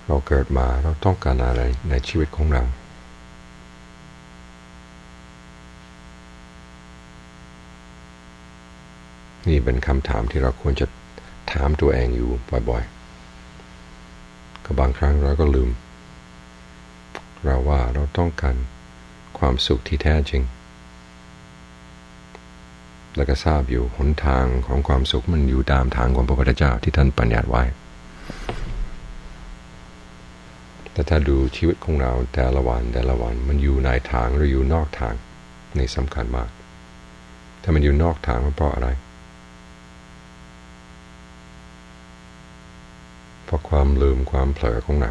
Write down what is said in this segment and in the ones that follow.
เราเกิดมาเราต้องการอะไรในชีวิตของเรานี่เป็นคำถามที่เราควรจะถามตัวเองอยู่บ่อยๆก็บางครั้งเราก็ลืมเราว่าเราต้องการความสุขที่แท้จริงแล้วก็ทราบอยู่หนทางของความสุขมันอยู่ตามทางของพระพุทธเจ้าที่ท่านบัญญัติไว้แต่ถ้าดูชีวิตของเราแต่ละวันมันอยู่ในทางหรืออยู่นอกทางนี่สำคัญมากถ้ามันอยู่นอกทางมันเพราะอะไรเพราะความลืมความเผลอของเรา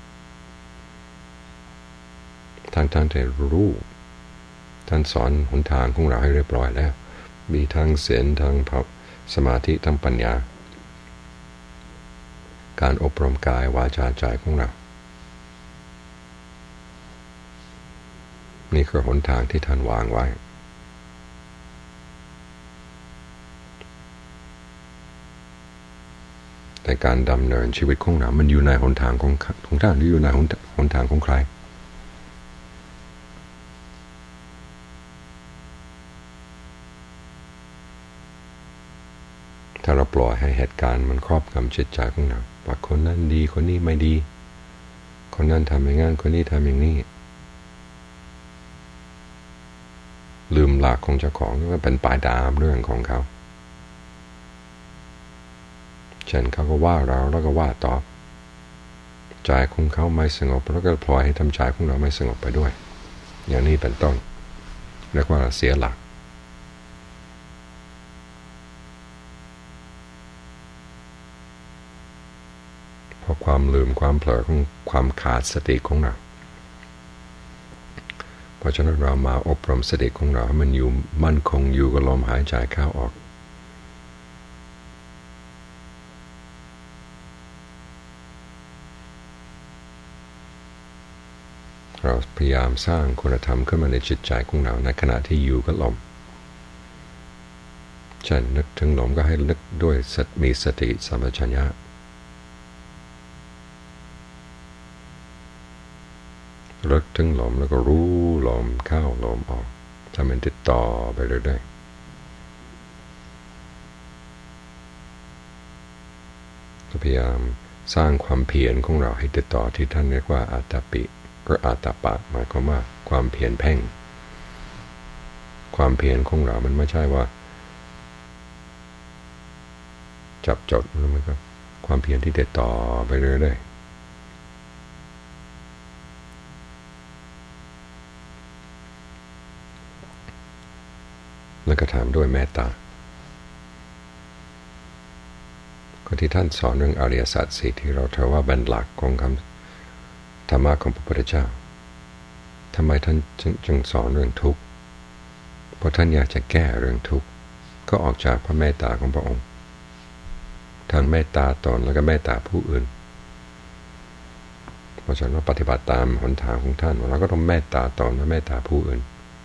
ทั้งที่รู้ท่านสอนหนทางของเราให้เรียบร้อยแล้วมีทั้งศีลทั้งสมาธิทั้งปัญญาการอบรมกายวาจาใจของเรานี่คือหนทางที่ท่านวางไว้แต่การดำเนินชีวิตของเรามันอยู่ในหนทางของท่านหรืออยู่ในหนทางของใครถ้าเราปล่อยให้เหตุการณ์มันครอบงำจิตใจของเราว่าคนนั้นดีคนนี้ไม่ดีคนนั้นทำอย่างนั้นคนนี้ทำอย่างนี้ลืมหลักของเจ้าของก็เป็นปลายดามเรื่องของเขาเช่นเขาก็ว่าเราแล้วก็ว่าตอบใจของเขาไม่สงบแล้วก็ปล่อยให้ทำใจของเราไม่สงบไปด้วยอย่างนี้เป็นต้นเรียกว่าเสียหลักเพราะความลืมความเผลอของความขาดสติของเราเพราะฉะนั้นเรามาอบรมสติของเราให้มันอยู่มั่นคงอยู่กับลมหายใจเข้าออกเราพยายามสร้างคุณธรรมขึ้นมาในจิตใจของเราในขณะที่อยู่กับลมเช่นนึกถึงลมก็ให้นึกด้วยมีสติสัมปชัญญะนึกถึงลมแล้วก็รู้ลมเข้าลมออกทำมันติดต่อไปเรื่อยๆพยายามสร้างความเพียรของเราให้ติดต่อที่ท่านเรียกว่าอัตตปิหรืออัตตปะหมายความว่าความเพียรเพ่งความเพียรของเรามันไม่ใช่ว่าจับจดมันก็ความเพียรที่ติดต่อไปเรื่อยๆแล้วก็ถามด้วยเมตตาก็ที่ท่านสอนเรื่องอริยสัจสี่ที่เราถือว่าเป็นหลักของคำธรรมะของพระพุทธเจ้าทำไมท่านจึงสอนเรื่องทุกข์เพราะท่านอยากจะแก้เรื่องทุกข์ก็ออกจากพระเมตตาของพระองค์ทั้งเมตตาตนแล้วก็เมตตาผู้อื่นเพราะฉะนั้นปฏิบัติตามหนทางของท่านเราก็ต้องเมตตาตนและเมตตาผู้อื่น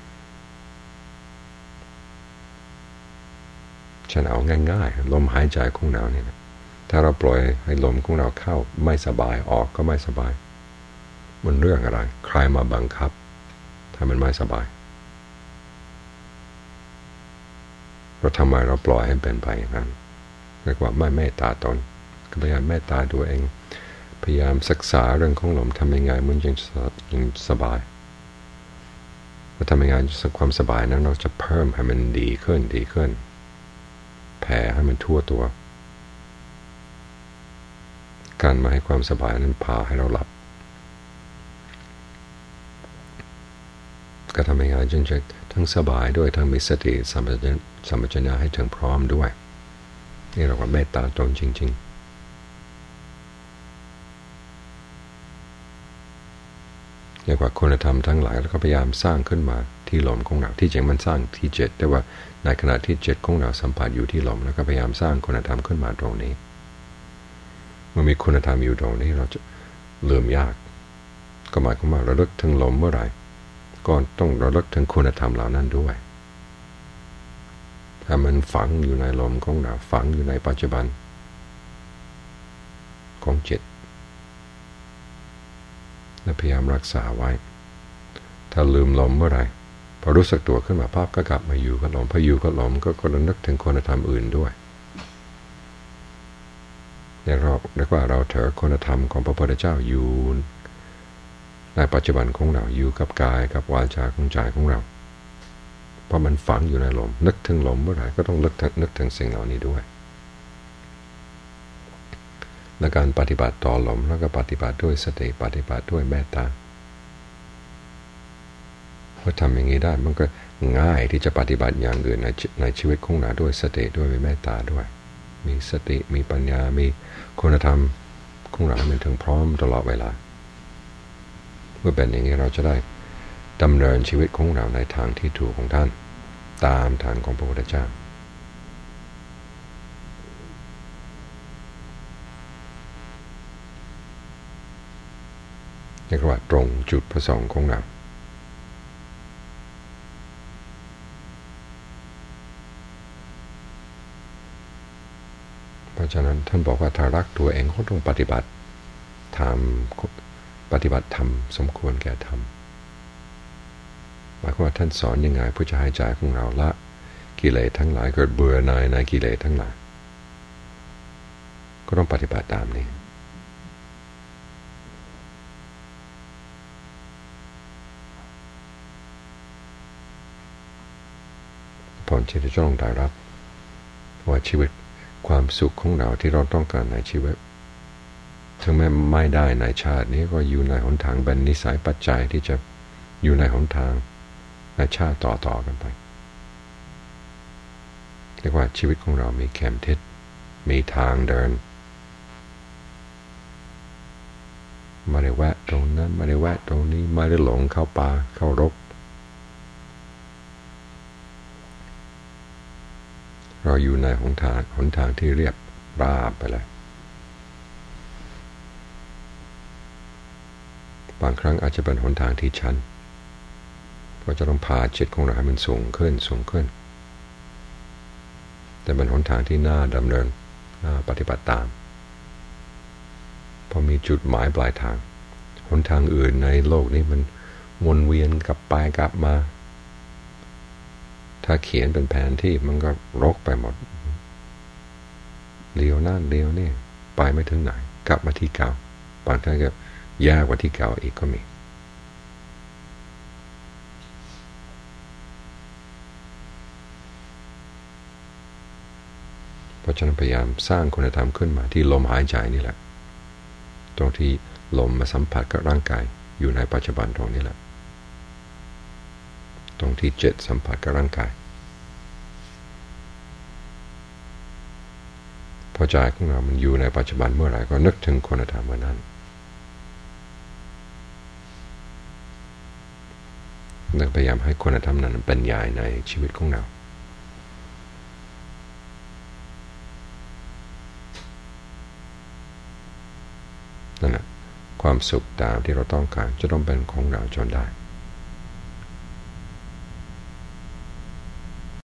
ฉันเอาง่ายๆลมหายใจของเราเนี่ยถ้าเราปล่อยให้ลมของเราเข้าไม่สบายออกก็ไม่สบายมันเรื่องอะไรใครมาบังคับถ้ามันไม่สบายเราทำไมเราปล่อยให้เป็นไปอย่างนั้นเรียกว่าไม่เมตตาตนก็พยายามเมตตาตัวเองพยายามศึกษาเรื่องของลมทำยังไงมันยังสบายเราทำยังไงความสบายนั้นเราจะเพิ่มให้มันดีขึ้นแผ่ให้มันทั่วตัวการมาให้ความสบายนั้นพาให้เราหลับก็ทำยังไงจึงจะทั้งสบายด้วยทั้งมีสติสัมปชัญญะให้ถึงพร้อมด้วยนี่เราว่าเมตตาตนจริงๆเรียกว่าคุณธรรมทั้งหลายแล้วก็พยายามสร้างขึ้นมาที่ลมของเราที่จริงมันสร้างที่จิตแต่ว่าในขณะที่จิตของเราสัมผัสอยู่ที่ลมแล้วก็พยายามสร้างคุณธรรมขึ้นมาตรงนี้เมื่อมีคุณธรรมอยู่ตรงนี้เราจะลืมยากก็หมายความว่าระลึกถึงลมเมื่อไหร่ก็ต้องระลึกถึงคุณธรรมเหล่านั้นด้วยถ้ามันฝังอยู่ในลมของเราฝังอยู่ในปัจจุบันของจิตและพยายามรักษาไว้ถ้าลืมลมเมื่อไหร่พอรู้สึกตัวขึ้นมาภาพก็กลับมาอยู่กับลมพออยู่กับลมก็ระลึกถึงคุณธรรมอื่นด้วยเรียกว่าเราเถอคุณธรรมของพระพุทธเจ้าอยู่ในปัจจุบันของเราอยู่กับกายกับวาจาของใจของเราเพราะมันฝังอยู่ในลมนึกถึงลมเมื่อไหร่ก็ต้องนึกถึงสิ่งเหล่านี้ด้วยและการปฏิบัติต่อลมแล้วก็ปฏิบัติด้วยสติปฏิบัติด้วยเมตตาพอทำอย่างนี้ได้มันก็ง่ายที่จะปฏิบัติอย่างอื่นในชีวิตของเราด้วยสติด้วยเมตตาด้วยมีสติมีปัญญามีคุณธรรมของเรามันถึงพร้อมตลอดเวลาเมื่อเป็นอย่างนี้เราจะได้ดำเนินชีวิตของเราในทางที่ถูกของท่านตามทางของพระพุทธเจ้าเรียกว่าตรงจุดประสงค์ของเราเพราะฉะนั้นท่านบอกว่าถ้ารักตัวเองก็ต้องปฏิบัติธรรมสมควรแก่ธรรมหมายความว่าท่านสอนยังไงเพื่อจะให้ใจของเราละกิเลสทั้งหลายเกิดเบื่อหน่ายในกิเลสทั้งหลายก็ต้องปฏิบัติตามนี้ผลที่จะต้องได้รับว่าชีวิตความสุขของเราที่เราต้องการในชีวิตถึงแม้ไม่ได้ในชาตินี้ก็อยู่ในหนทางเป็นนิสัยปัจจัยที่จะอยู่ในหนทางในชาติต่อกันไปเรียกว่าชีวิตของเรามีเข็มทิศมีทางเดินไม่ได้แวะตรงนั้นไม่ได้แวะตรงนี้ไม่ได้หลงเข้าป่าเข้ารกเราอยู่ในหนทางที่เรียบราบไปเลยบางครั้งอาจจะเป็นหนทางที่ชันก็จะต้องพาจิตของเราให้มันสูงขึ้นแต่เป็นหนทางที่น่าดำเนินน่าปฏิบัติตามพอมีจุดหมายปลายทางหนทางอื่นในโลกนี้มันวนเวียนกลับไปกลับมาถ้าเขียนเป็นแผนที่มันก็รกไปหมดเลี้ยวนั่นเลี้ยวนี่ไปไม่ถึงไหนกลับมาที่เก่าบางทีก็ยากกว่าที่เก่าอีกก็มีเพราะฉะนั้นพยายามสร้างคุณธรรมขึ้นมาที่ลมหายใจนี่แหละตรงที่ลมมาสัมผัสกับร่างกายอยู่ในปัจจุบันตรงนี้แหละตรงที่จิตสัมผัสกับร่างกายพอใจของเรามันอยู่ในปัจจุบันเมื่อไหร่ก็นึกถึงคุณธรรมเมื่อนั้นและพยายามให้คุณธรรมนั้นเป็นใหญ่ในชีวิตของเรานั่นแหละความสุขตามที่เราต้องการจะต้องเป็นของเราจนได้